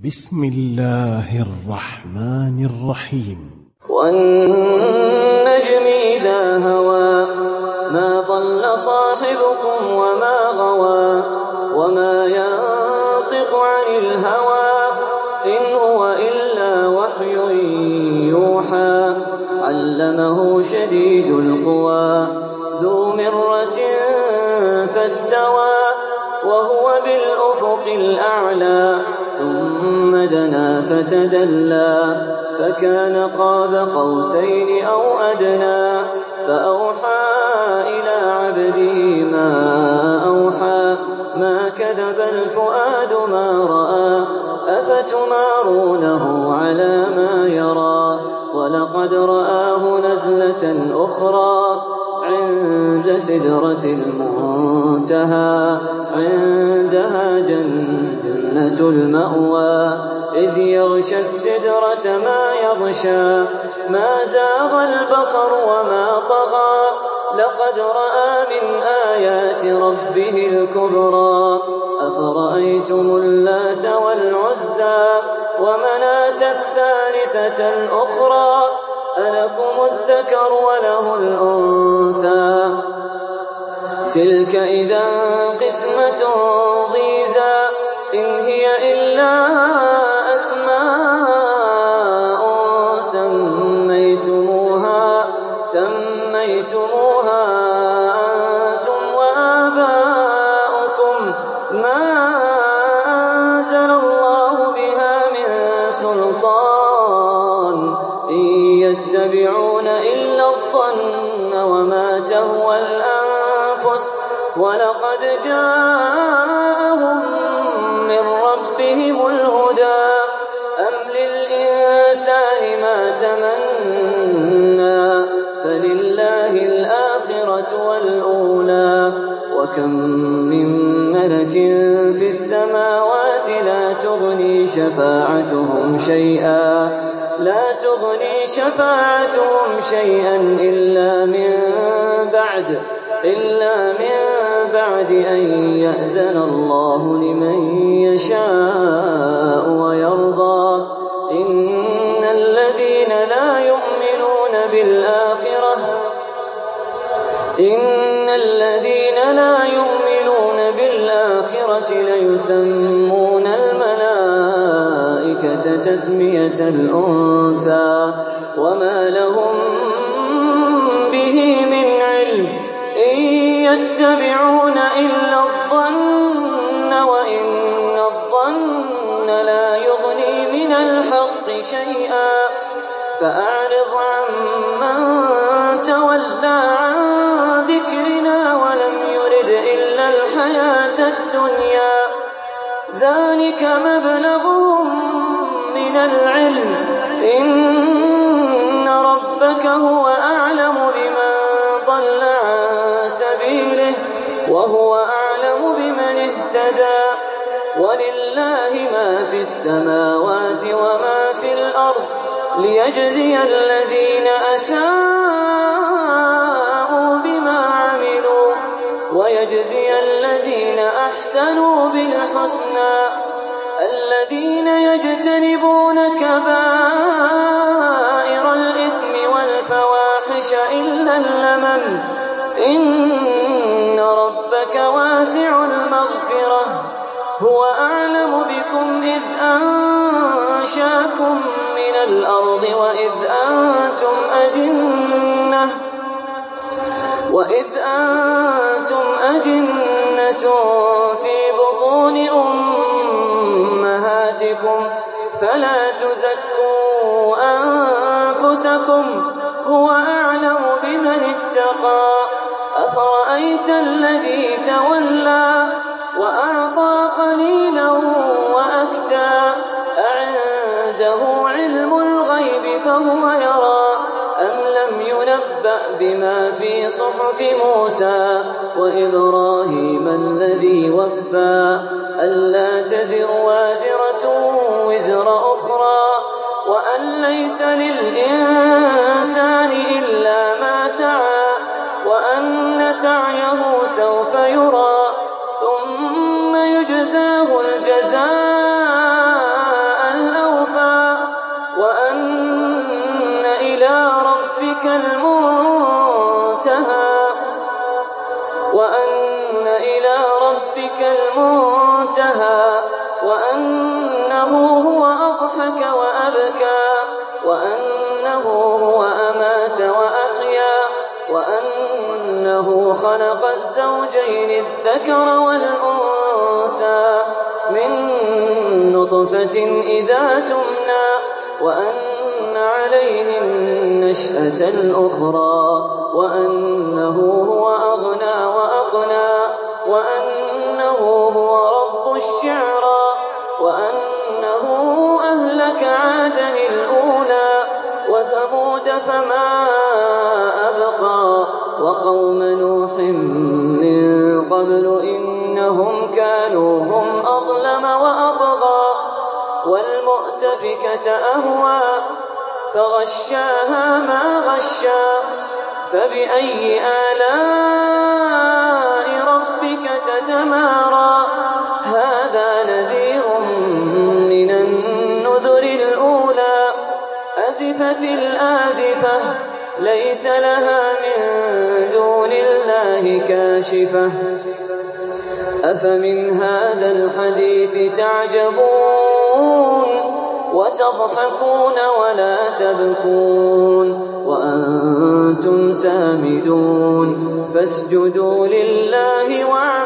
بسم الله الرحمن الرحيم. والنجم إذا هوى ما ضل صاحبكم وما غوى وما ينطق عن الهوى إن هو إلا وحي يوحى علمه شديد القوى ذو مرة فاستوى وهو بالأفق الأعلى ثم دنا فتدلى فكان قاب قوسين أو أدنى فأوحى إلى عبده ما أوحى ما كذب الفؤاد ما رأى أفتمارونه على ما يرى ولقد رآه نزلة أخرى عند سدرة المنتهى عندها جنة المأوى إذ يغشى السدرة ما يغشى ما زاغ البصر وما طغى لقد رأى من آيات ربه الكبرى أفرأيتم اللات والعزى ومناة الثالثة الأخرى ألكم الذكر وله الأنثى تلك إذا قسمة ضيزى إن هي إلا أسماء سميتموها أنتم وآباؤكم ما أنزل الله بها من سلطان إن يتبعون إلا الظن وما تهوى الأنفس ولقد جاءهم من ربهم الهدى أم للإنسان ما تمنى فلله الآخرة والأولى وكم من ملك في السماوات لا تغني شفاعتهم شيئا إلا من بعد أن يأذن الله لمن يشاء ويرضى إن الذين لا يؤمنون بالآخرة ليسمون الملائكة تسمية الأنثى وما لهم به من علم إن يتبعون إلا الظن وإن الظن لا يغني من الحق شيئا فأعرض عمن تولى عن ذكرنا ولم يرد إلا الحياة الدنيا ذلك مبلغهم من العلم إن ربك هو أعلم بمن ضل عن سبيله وهو أعلم بمن اهتدى ولله ما في السماوات وما في الأرض ليجزي الذين أساءوا بما عملوا ويجزي الذين أحسنوا بالحسنى الذين يجتنبون كبائر الإثم والفواحش إلا اللمم إن ربك واسع المغفرة هو أعلم بكم إذ أنشاكم من الأرض وإذ أنتم أجنة في بطون أمهاتكم فلا تزكوا أنفسكم هو أعلم بمن اتقى أفرأيت الذي تولى وأعطى قليلا وأكدى أعنده علم الغيب فهو يرى أم لم ينبأ بما في صحف موسى وإبراهيم الذي وفى ألا تزر وازرة وزر أخرى وأن ليس للإنسان إلا ما سعى وأن سعيه سوف يرى ثم يجزاه الجزاء ربك المنتهى وأن إلى ربك المنتهى وأنه هو أضحك وأبكى وأنه هو أمات وأحيا وأنه خلق الزوجين الذكر والأنثى من نطفة إذا تمنى وأن عليه النشأة الأخرى وأنه هو أغنى وأقنى وأنه هو رب الشعرى وأنه أهلك عادا الأولى وثمود فما أبقى وقوم نوح من قبل إنهم كانوا هم أظلم وأطغى والمؤتفكة أهوى فغشاها ما غشى فبأي آلاء ربك تتمارى هذا نذير من النذر الأولى أزفت الآزفة ليس لها من دون الله كاشفة أفمن هذا الحديث تعجبون وتضحكون ولا تبكون وأنتم سامدون فاسجدوا لله واعبدوا